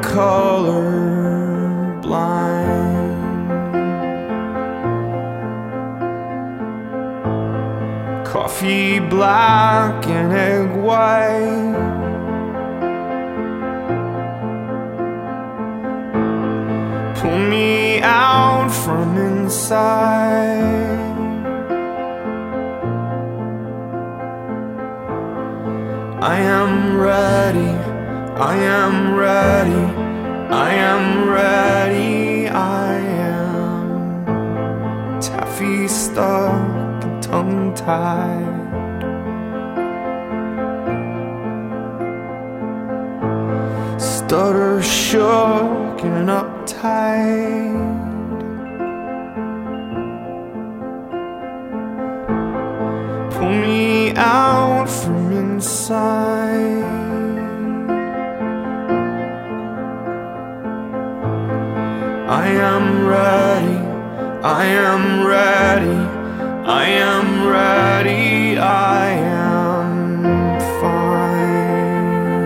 colorblind. Coffee black and egg white. Pull me out from inside. I am ready, I am ready, I am ready, I am taffy stuck and tongue-tied. Stutter shook and uptight. Pull me out from inside. I am ready, I am ready, I am ready, I am fine.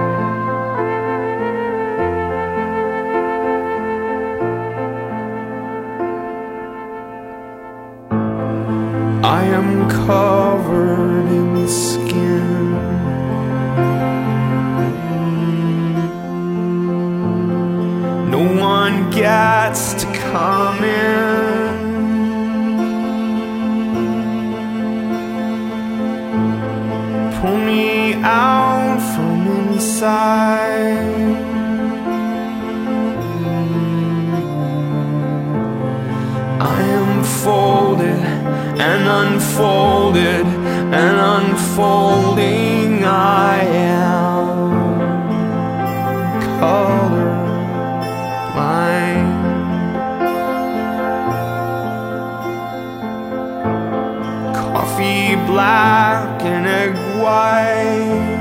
I am covered in skin. No one gets to come in. Pull me out from inside. I am folded and unfolded and unfolding. I am colorblind. Coffee black and egg white.